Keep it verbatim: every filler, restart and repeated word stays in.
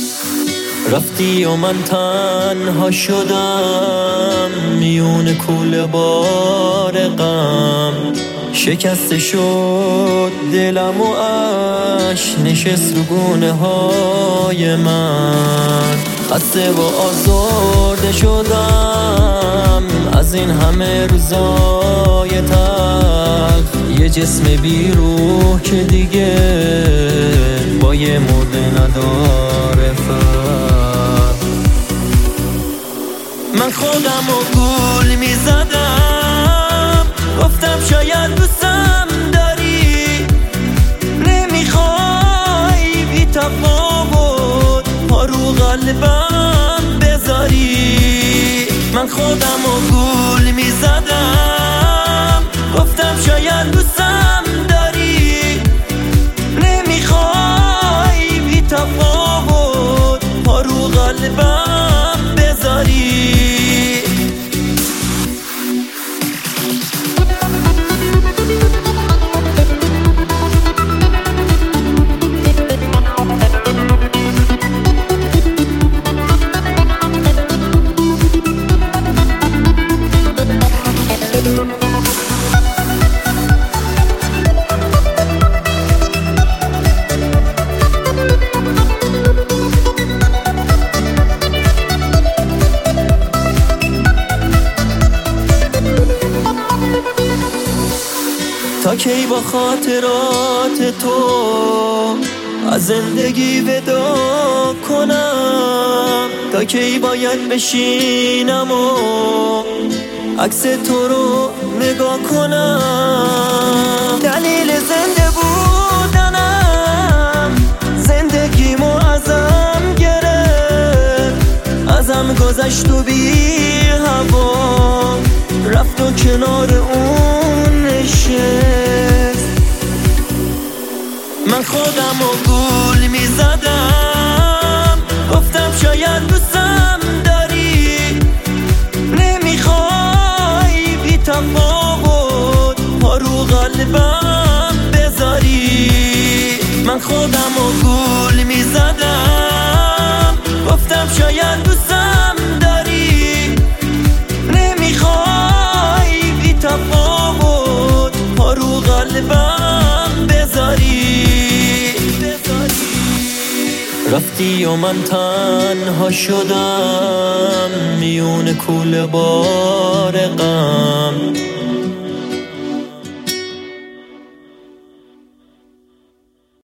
رفتی و من تنها شدم میون کوله بار غم. شکسته شد دلم و اش نشست رو گونه های من. خسته و آزرده شدم از این همه روزای تلخ. یه جسم بی روح که دیگه با یه مرده نداره فرق. من خودم و گول می زدم، گفتم شاید دوستم داری، نمیخوای بی تفاوت پا رو قلبم بذاری. من خودم و گول می زدم، گفتم شاید دوستم داری، نمیخوای بی تفاوت پا رو قلبم بذاری. تا کی با خاطرات تو از زندگی ودا کنم؟ تا کی باید بشینم و عکس تو رو نگاه کنم؟ دلیل زنده بودنم زندگیمو ازم گرفت، ازم گذشت و بی هوا رفت و کنار اون نشست. من خودم و گول می زدم، گفتم شاید دوستم داری، نمیخوای بی تفاوت پا رو قلبم بذاری. من خودم و گول می زدم، گفتم شاید دوستم داری، نمیخوای بی تفاوت پا رو قلبم بذاری. رفتی و من تنها شدم میون کوله بار غم.